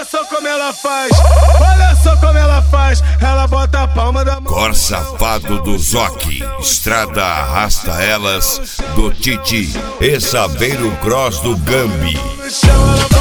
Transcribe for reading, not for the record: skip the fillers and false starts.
só como ela faz, olha só como ela faz. Ela bota a palma da mão. Cor safado do Zoc, estrada arrasta elas do Titi e Sabeiro Cross do Gambi. No chão, ela